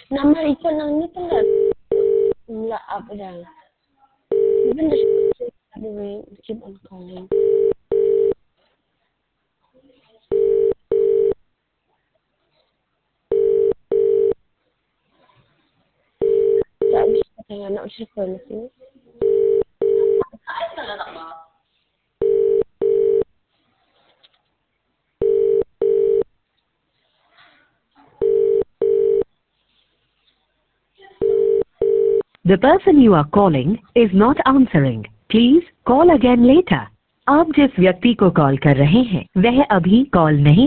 Nama ikut nang ni tu lah. Enggak apa dah. Even the way keep on calling. Tak bisa tengok nak siapa ni sini. The person you are calling is not answering. Please call again later. आप जिस व्यक्ति को कॉल कर रहे हैं वह अभी कॉल नहीं